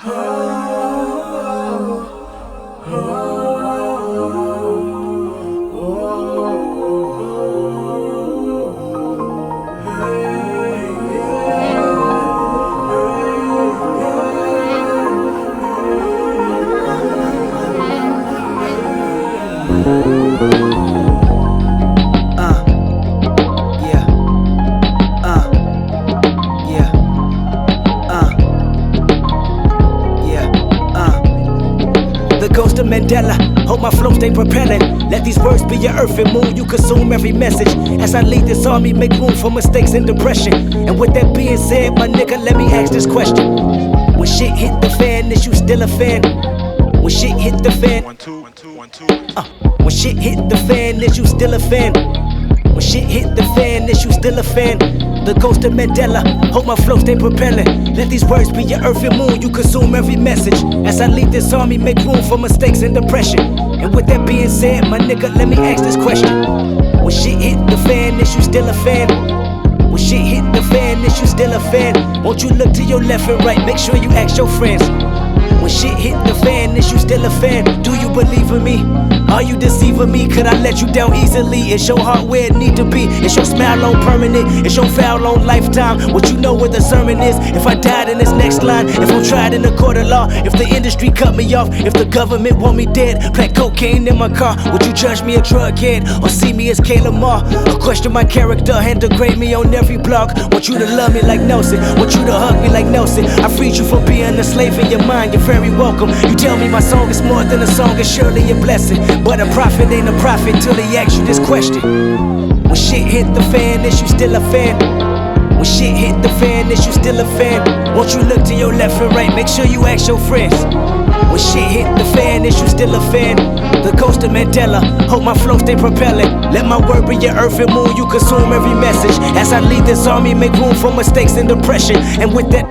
The ghost of Mandela, hope my flow stay propelling. Let these words be your earth and moon, you consume every message. As I lead this army, make room for mistakes and depression. And with that being said, my nigga, let me ask this question. When shit hit the fan, is you still a fan? When shit hit the fan, 1 2 1 2 1 2. when shit hit the fan, is you still a fan? When shit hit the fan, is you still a fan? The ghost of Mandela, hope my flow stay propelling. Let these words be your earth and moon, you consume every message. As I lead this army, make room for mistakes and depression. And with that being said, my nigga, let me ask this question. When shit hit the fan, is you still a fan? When shit hit the fan, is you still a fan? Won't you look to your left and right, make sure you ask your friends. When shit hit the fan, is you still a fan? Do you believe in me? Are you deceiving me? Could I let you down easily? Is your heart where it need to be? Is your smile on permanent? Is your foul on lifetime? What you know where the sermon is? If I died in this next line, if I'm tried in the court of law, if the industry cut me off, if the government want me dead, plant cocaine in my car, would you judge me a drug head or see me as Kayla Moore? Or question my character and degrade me on every blog? Want you to love me like Nelson, want you to hug me like Nelson. I freed you from being a slave in your mind, you're very welcome. You tell me my song is more than a song, it's surely a blessing. But a prophet ain't a prophet till he asks you this question. When shit hit the fan, is you still a fan? When shit hit the fan, is you still a fan? Won't you look to your left and right, make sure you ask your friends. When shit hit the fan, is you still a fan? The ghost of Mandela, hope my flow stay propelling. Let my word be your earth and moon, you consume every message. As I lead this army, make room for mistakes and depression. And with that,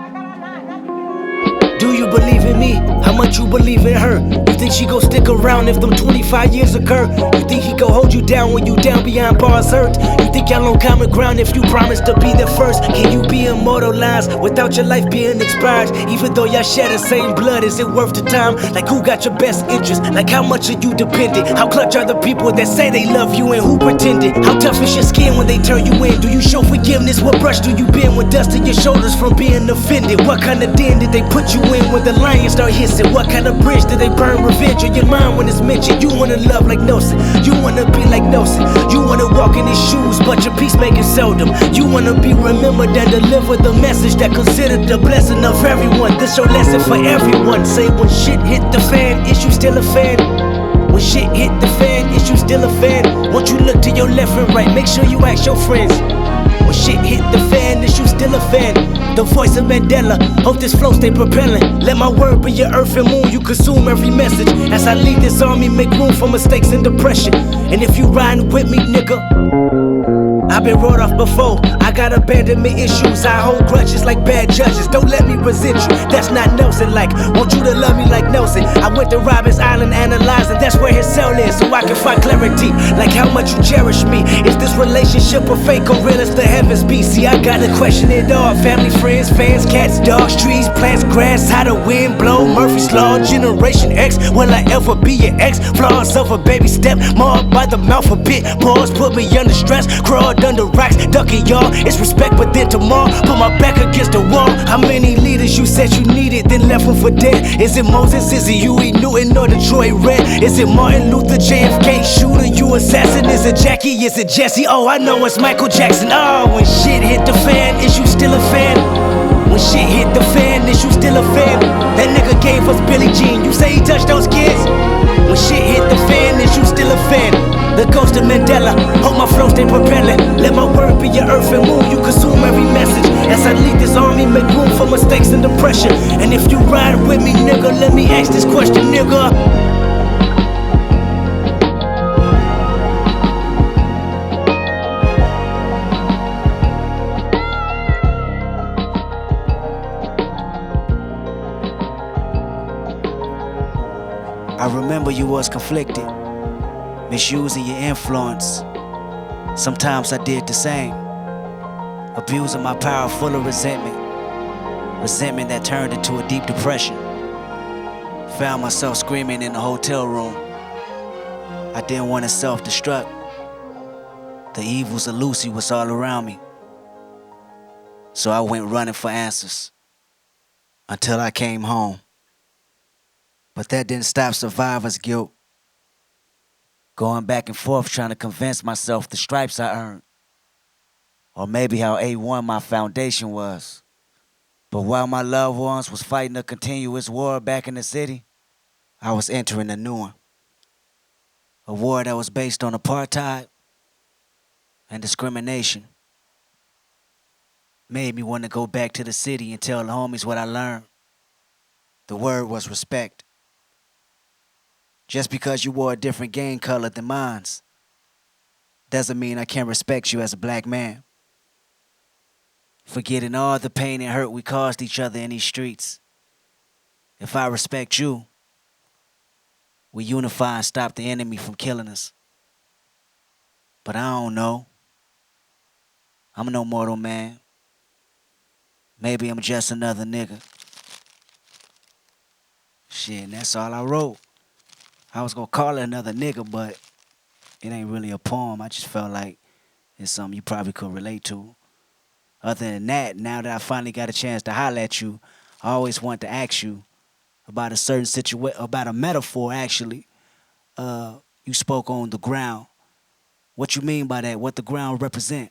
do you believe in me? How much you believe in her? You think she gon' stick around if them 25 years occur? You think he gon' hold you down when you down behind bars hurt? You think y'all on common ground if you promise to be there first? Can you be immortalized without your life being expired? Even though y'all share the same blood, is it worth the time? Like who got your best interest? Like how much are you dependent? How clutch are the people that say they love you and who pretended? How tough is your skin when they turn you in? Do you show forgiveness? What brush do you bend with dust in your shoulders from being offended? What kind of den did they put you in when the lions start hissing? What kind of bridge did they burn revenge on your mind when it's mentioned? You wanna love like Nelson, you wanna be like Nelson, you wanna walk in his shoes, but your peacemaking seldom. You wanna be remembered and deliver the message that considered the blessing of everyone. This your lesson for everyone. Say when shit hit the fan, is you still a fan? When shit hit the fan, is you still a fan? Won't you look to your left and right, make sure you ask your friends. When shit hit the fan, is you still a fan? The voice of Mandela, hope this flow stay propelling. Let my word be your earth and moon, you consume every message. As I lead this army, make room for mistakes and depression. And if you riding with me, nigga, I've been wrote off before, I got abandonment issues. I hold grudges like bad judges, don't let me resent you. That's not Nelson like, want you to love me like Nelson. I went to Robbins Island analyzing, that's where his cell is, so I can find clarity, like how much you cherish me. Is this relationship a fake or real as the heavens be? See, I gotta question it all. Family, friends, fans, cats, dogs, trees, plants, grass, how the wind blow, Murphy's Law, Generation X. Will I ever be your ex? Flaws of a baby step, marred by the mouth a bit. Pause, put me under stress, crawled under rocks, ducking y'all. It's respect, but then tomorrow, put my back against the wall. How many leaders you said you needed, then left them for dead? Is it Moses, is it Huey Newton, or Detroit Red? Is it Martin Luther, JFK shooter, you assassin? Is it Jackie, is it Jesse? Oh, I know it's Michael Jackson. Oh, when shit hit the fan, is you still a fan? When shit hit the fan, is you still a fan? That nigga gave us Billie Jean, you say he touched those kids? When shit hit the fan, is you still a fan? The ghost of Mandela, hope my flow stay propelling. Let my word be your earth and moon, you consume every message. As I lead this army, make room for mistakes and depression. And if you ride with me, nigga, let me ask this question, nigga. I remember you was conflicted, misusing your influence. Sometimes I did the same, abusing my power full of resentment. resentment that turned into a deep depression. Found myself screaming in the hotel room. I didn't want to self-destruct. The evils of Lucy was all around me. So I went running for answers until I came home. But that didn't stop survivor's guilt. Going back and forth trying to convince myself the stripes I earned. Or maybe how A1 my foundation was. But while my loved ones was fighting a continuous war back in the city, I was entering a new one. A war that was based on apartheid and discrimination. Made me want to go back to the city and tell the homies what I learned. The word was respect. Just because you wore a different gang color than mine doesn't mean I can't respect you as a black man. Forgetting all the pain and hurt we caused each other in these streets. If I respect you, we unify and stop the enemy from killing us. But I don't know. I'm no mortal man. Maybe I'm just another nigga. Shit, and that's all I wrote. I was gonna call it Another Nigga, but it ain't really a poem. I just felt like it's something you probably could relate to. Other than that, now that I finally got a chance to holler at you, I always wanted to ask you about a certain situation, about a metaphor, actually. You spoke on the ground. What you mean by that? What the ground represent?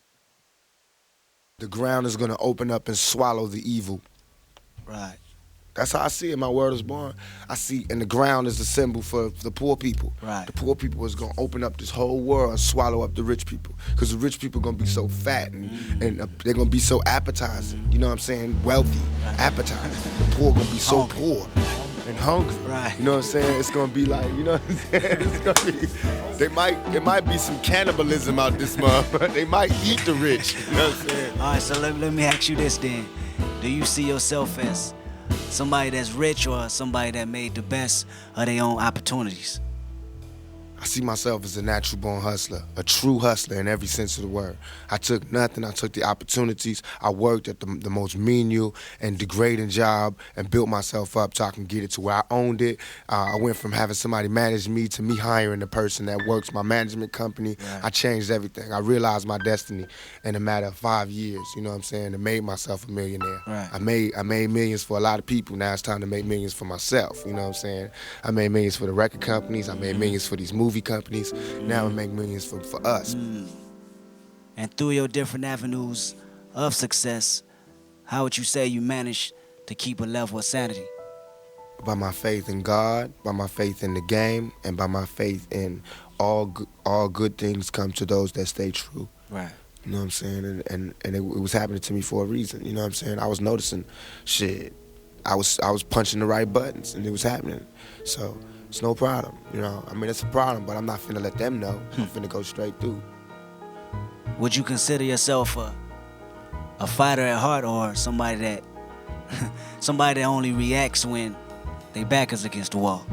The ground is gonna open up and swallow the evil. Right. That's how I see it. My word is born. I see, and the ground is the symbol for the poor people. Right. The poor people is gonna open up this whole world and swallow up the rich people. Because the rich people gonna be so fat and they're gonna be so appetizing. You know what I'm saying? Wealthy, appetizing. The poor gonna be so poor and hungry. Right. You know what I'm saying? It's gonna be like, you know what I'm saying? It's gonna be. There might be some cannibalism out this month. They might eat the rich. You know what I'm saying? All right. So let me ask you this then: do you see yourself as somebody that's rich or somebody that made the best of their own opportunities? I see myself as a natural born hustler, a true hustler in every sense of the word. I took nothing, I took the opportunities. I worked at the most menial and degrading job and built myself up so I can get it to where I owned it. I went from having somebody manage me to me hiring the person that works my management company. Right. I changed everything. I realized my destiny in a matter of 5 years, you know what I'm saying, and made myself a millionaire. Right. I made millions for a lot of people. Now it's time to make millions for myself, you know what I'm saying? I made millions for the record companies. I made millions for these movie companies. Now I make millions for us. And through your different avenues of success, how would you say you managed to keep a level of sanity? By my faith in God, by my faith in the game, and by my faith in all good things come to those that stay true. Right. You know what I'm saying? And it was happening to me for a reason. You know what I'm saying? I was noticing shit. I was punching the right buttons, and it was happening. So it's no problem, you know. I mean, it's a problem, but I'm not finna let them know. I'm finna go straight through. Would you consider yourself a fighter at heart, or somebody that only reacts when they back is against the wall?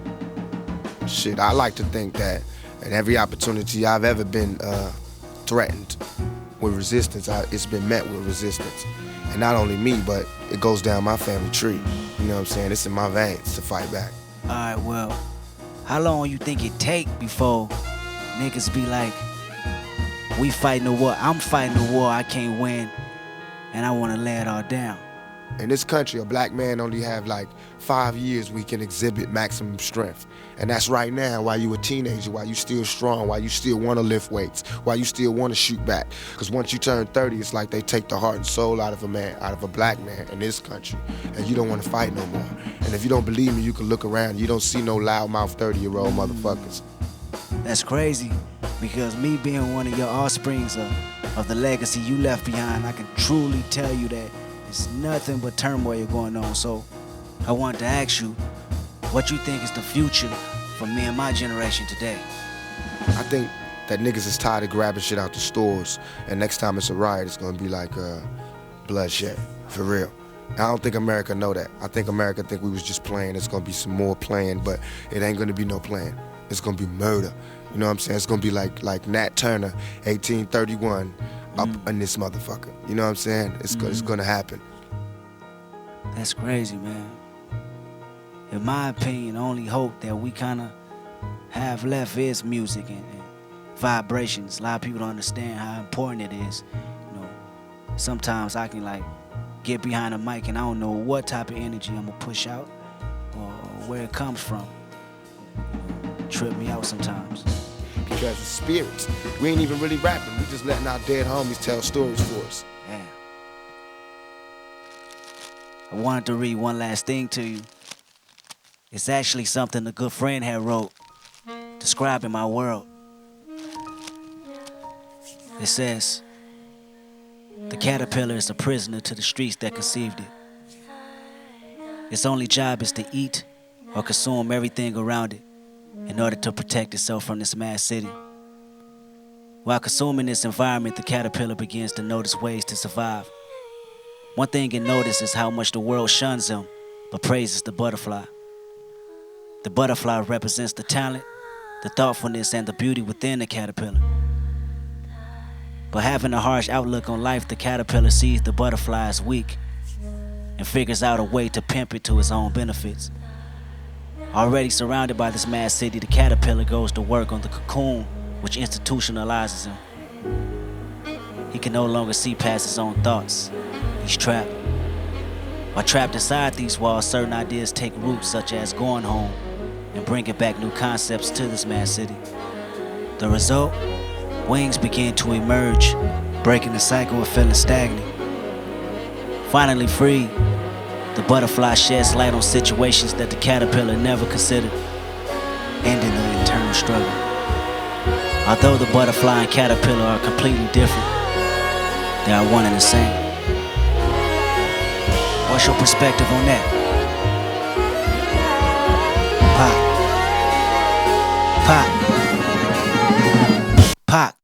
Shit, I like to think that at every opportunity I've ever been threatened with resistance, it's been met with resistance. And not only me, but it goes down my family tree. You know what I'm saying? It's in my veins to fight back. All right, well, how long you think it take before niggas be like, we fighting a war, I'm fighting a war I can't win, and I want to lay it all down? In this country, a black man only have like 5 years we can exhibit maximum strength. And that's right now, while you a teenager, while you still strong, while you still want to lift weights, while you still want to shoot back. Because once you turn 30, it's like they take the heart and soul out of a man, out of a black man in this country. And you don't want to fight no more. And if you don't believe me, you can look around. You don't see no loudmouth 30-year-old motherfuckers. That's crazy, because me being one of your offsprings of the legacy you left behind, I can truly tell you that it's nothing but turmoil going on. So I wanted to ask you, what you think is the future for me and my generation today? I think that niggas is tired of grabbing shit out the stores, and next time it's a riot, it's gonna be like bloodshed, for real. I don't think America know that. I think America think we was just playing. It's gonna be some more playing, but it ain't gonna be no playing. It's gonna be murder. You know what I'm saying? It's gonna be like Nat Turner, 1831, up in this motherfucker. You know what I'm saying? It's gonna happen. That's crazy, man. In my opinion, the only hope that we kind of have left is music and vibrations. A lot of people don't understand how important it is. You know, sometimes I can like get behind a mic and I don't know what type of energy I'm gonna push out or where it comes from. Trip me out sometimes. Because it's spirits. We ain't even really rapping. We just letting our dead homies tell stories for us. Damn. I wanted to read one last thing to you. It's actually something a good friend had wrote, describing my world. It says, the caterpillar is a prisoner to the streets that conceived it. Its only job is to eat or consume everything around it in order to protect itself from this mad city. While consuming this environment, the caterpillar begins to notice ways to survive. One thing it notices is how much the world shuns him, but praises the butterfly. The butterfly represents the talent, the thoughtfulness, and the beauty within the caterpillar. But having a harsh outlook on life, the caterpillar sees the butterfly as weak and figures out a way to pimp it to his own benefits. Already surrounded by this mad city, the caterpillar goes to work on the cocoon, which institutionalizes him. He can no longer see past his own thoughts. He's trapped. While trapped inside these walls, certain ideas take root, such as going home and bringing back new concepts to this mad city. The result? Wings begin to emerge, breaking the cycle of feeling stagnant. Finally free, the butterfly sheds light on situations that the caterpillar never considered, ending the internal struggle. Although the butterfly and caterpillar are completely different, they are one and the same. What's your perspective on that? Pop. Pop. Pop.